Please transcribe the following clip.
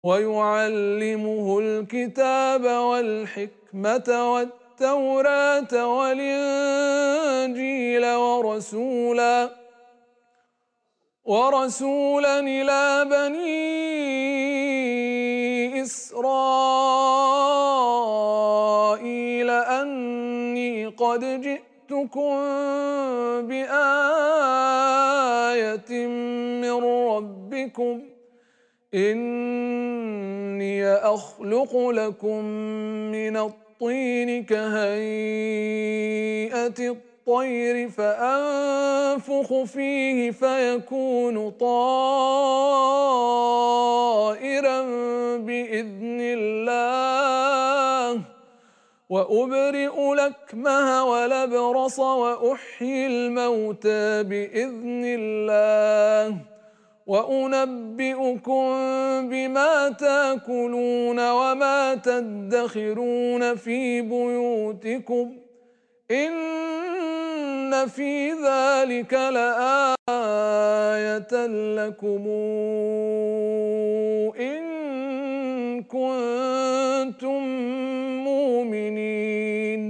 ويعلمه الكتاب والحكمة والتوراة والإنجيل ورسولا إلى بني إسرائيل أني قد جئتكم بآية من ربكم إني أخلق لكم من الطين كهيئة الطير فأنفخ فيه فيكون طائرا بإذن الله وأبرئ الأكمه والأبرص وأحيي الموتى بإذن الله وأنبئكم بما تاكلون وما تدخرون في بيوتكم إن في ذلك لآية لكم إن